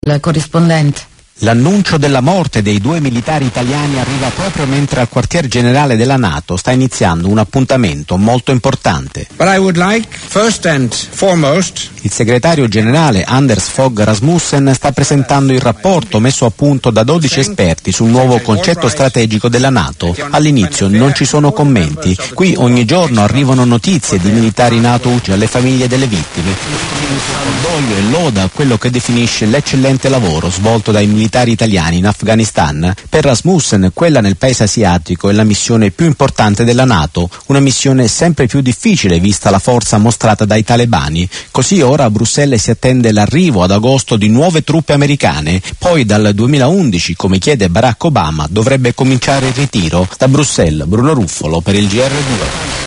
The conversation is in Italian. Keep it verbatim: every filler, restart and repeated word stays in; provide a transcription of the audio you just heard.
Il corrispondente. L'annuncio della morte dei due militari italiani arriva proprio mentre al quartier generale della NATO sta iniziando un appuntamento molto importante. But I would like, first and foremost, il segretario generale Anders Fogh Rasmussen sta presentando il rapporto messo a punto da dodici esperti sul nuovo concetto strategico della NATO. All'inizio non ci sono commenti. Qui ogni giorno arrivano notizie di militari NATO uccisi, alle famiglie delle vittime. Cordoglio e loda a quello che definisce l'eccellente lavoro svolto dai militari italiani in Afghanistan. Per Rasmussen quella nel paese asiatico è la missione più importante della NATO, una missione sempre più difficile vista la forza mostrata dai talebani. Così ora a Bruxelles si attende l'arrivo ad agosto di nuove truppe americane, poi dal duemilaundici, come chiede Barack Obama, dovrebbe cominciare il ritiro. Da Bruxelles, Bruno Ruffolo per il G R due.